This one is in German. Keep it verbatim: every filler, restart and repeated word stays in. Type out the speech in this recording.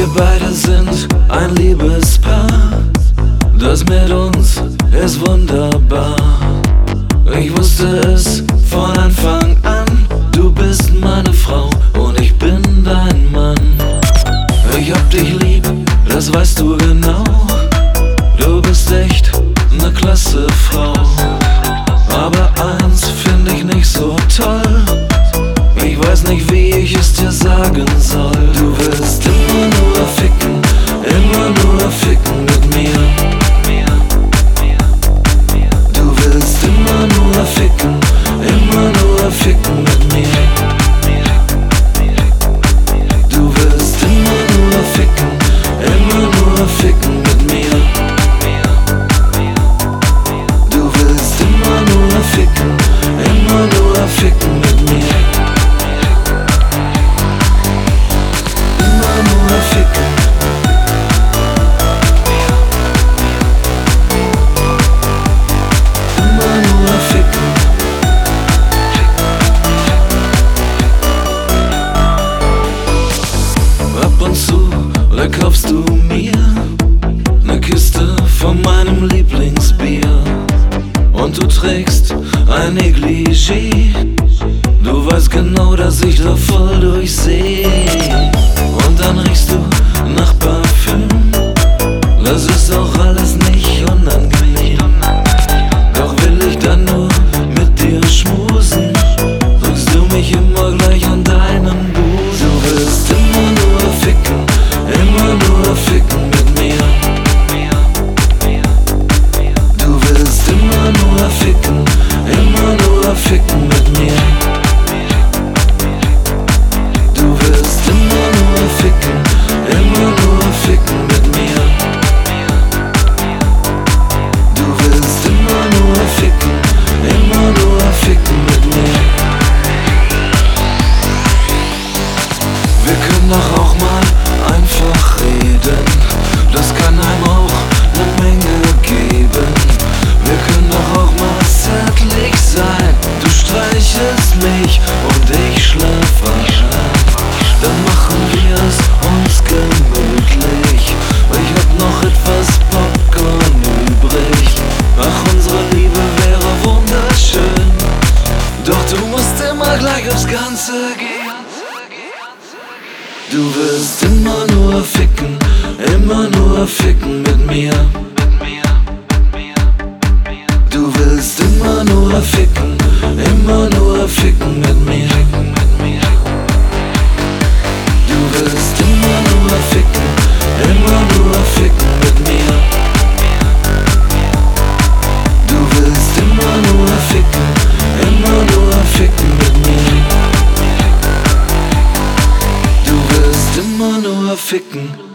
Wir beide sind ein Liebespaar, das mit uns ist wunderbar. Ich wusste es von Anfang an, du bist meine Frau und ich bin dein Mann. Ich hab dich lieb, das weißt du genau. Du bist echt ne klasse Frau. Aber eins find ich nicht so toll, ich weiß nicht, wie ich es dir sagen soll. Du willst immer nur ficken, immer nur ficken mit mir. Du willst immer nur ficken, immer nur ficken mit mir. Du willst immer nur ficken, immer nur ficken mit mir. Du willst immer nur ficken, immer nur ficken mit mir. Immer nur ficken. Immer nur ficken. Ab und zu, da kaufst du mir ne Kiste von meinem Lieblingsbier. Und du trägst ein Negligé, du weißt genau, dass ich da voll durchseh. Und dann riechst du nach Parfüm, das ist auch alles nicht unangenehm. Doch will ich dann nur mit dir schmusen, drückst du mich immer gleich an deinen Busen. Du willst immer nur ficken, immer nur ficken mit mir. Du willst immer nur ficken, immer nur ficken mit mir. Du willst immer nur ficken, immer nur ficken mit mir. Du willst immer nur ficken, immer nur ficken mit mir. Wir können doch auch mal einfach reden, das kann einem auch ne Menge geben. Wir können doch auch mal zärtlich sein, du streichelst mich und ich schlaf ein. Dann machen wir es uns gemütlich, ich hab noch etwas Popcorn übrig. Ach, unsere Liebe wäre wunderschön, doch du musst immer gleich aufs Ganze gehen. Du willst immer nur ficken, immer nur ficken mit mir. Du willst immer nur ficken, immer nur ficken mit mir. Du willst immer nur ficken, immer nur ficken mit mir. Du willst immer nur ficken, immer nur ficken mit mir. Du willst immer nur ficken.